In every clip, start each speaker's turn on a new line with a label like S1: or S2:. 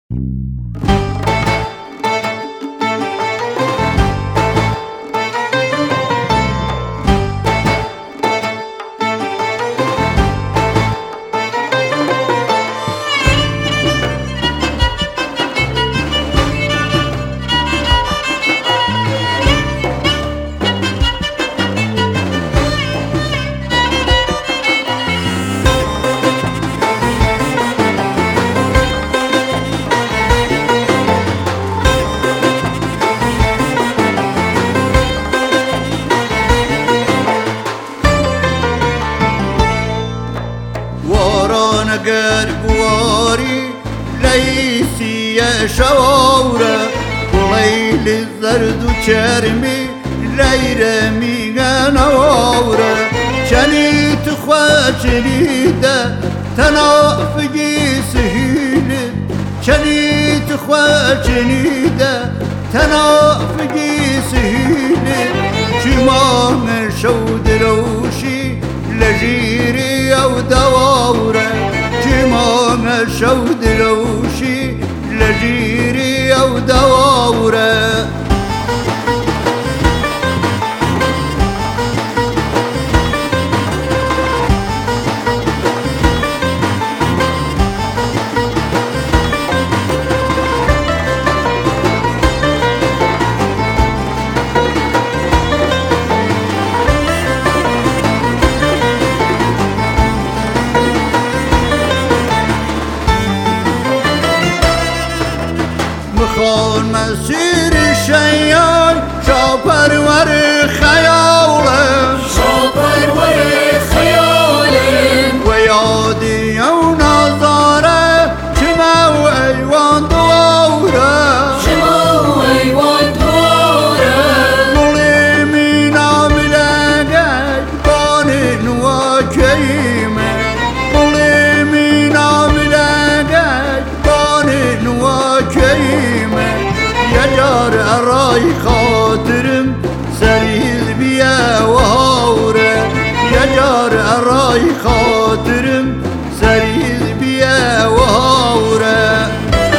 S1: قربواري ليسي يا شوارة وليل الزرد وشرمي ليرمي نوارة شنيت خواتني ده تنافقي سهيل شنيت خواتني ده تنافقي سهيل شمان شود روشي لجيري أو دوارة جمان شود روشي لجيري أو دوارة خون مسیر شیان شاپر ور خیاله
S2: شاپر ور خیاله
S1: و یادی و نظاره شما و ایوان دواره
S2: شما و ایوان دواره
S1: مولی مینا ملگه بانی نوا کیمه مولی مینا ملگه بانی نوا کیمه يجار أراي خاطرم سريل بيا وهورة يجار أراي خاطرم سريل بيا وهورة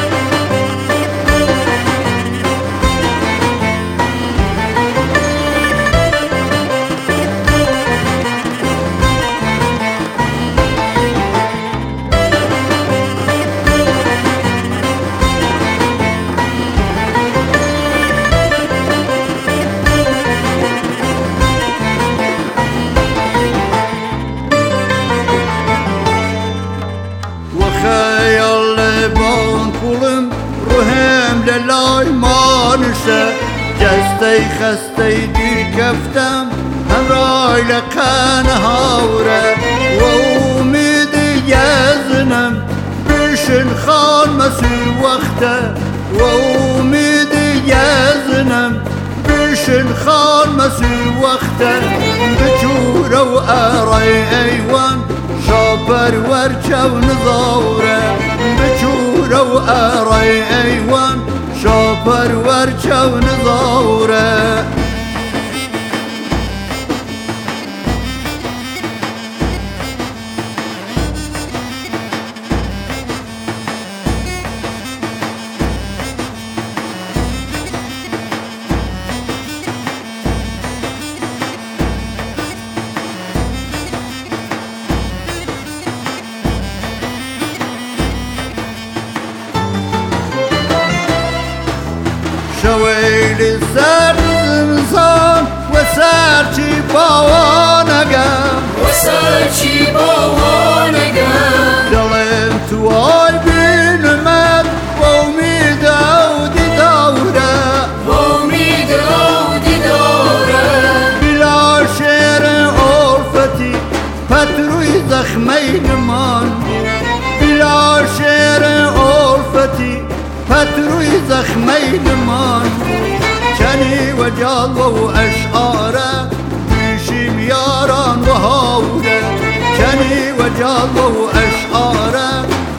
S1: خيال بان كلم روحم للاي مانشه جستي خستي دير كفتم هم راي لقان هاوره واميد يزنم بشن خان مسير وقته واميد يزنم بشن خان مسير وقته بجوره وأراي ايوان شاپر ورچه و نظاره بچوره و آرای ایوان شاپر ورچه و نظاره شويل سر زمزان وسرچی باوانگم
S2: وسرچی باوانگم
S1: دلم تو آی بینمد و امید اودی دوره
S2: و امید اودی دوره
S1: بلا شعر عرفتی پتروی زخمی نمان بلا شعر عرفتی پتروی زخمی نمان کنی و جال و اشعاره بیشیم یاران و هاوره کنی و جال و اشعاره